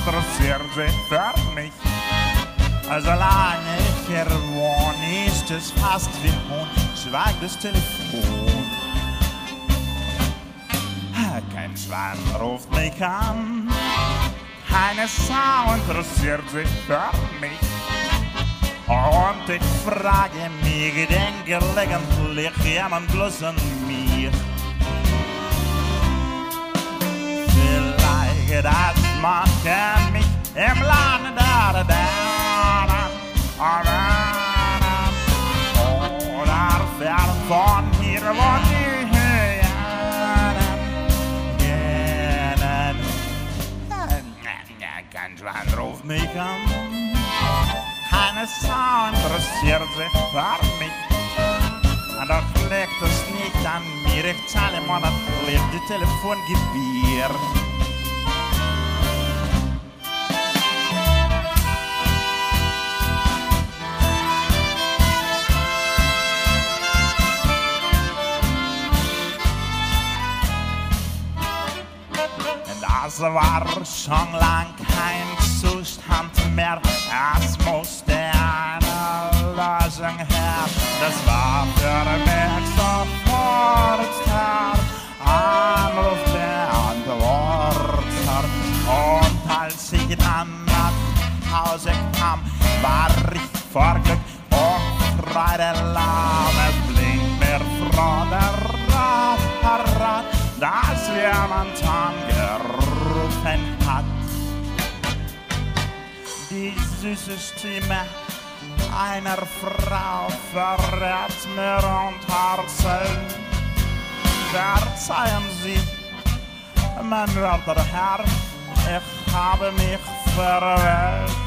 interessiert sich für mich. Solange ich hier wohne, ist es fast wie Hohn, schweigt das Telefon. Kein Schwein ruft mich an, keine Sau interessiert sich für mich. Und ich frage mich, denke gelegentlich jemand bloß an mir. Vielleicht das man kennt mich im Laden da. Oder fern von hier, wo die kein Schwein ruft mich an, keine Sau interessiert sich für mich. Doch liegt es nicht an mir, ich zahle monatlich die Telefongebühr. Das war schon lang kein Zustand mehr, es musste eine Lösung her. Das war für mich sofort der Anruf der Antworter. Und als ich dann nach Hause kam, war ich vor Glück und Freude lahm. Es blinkt mir froh der Rad, dass jemand angerufen hat. Die süße Stimme einer Frau verrät mir und Herzen. Verzeihen Sie, mein werter Herr, ich habe mich verwählt.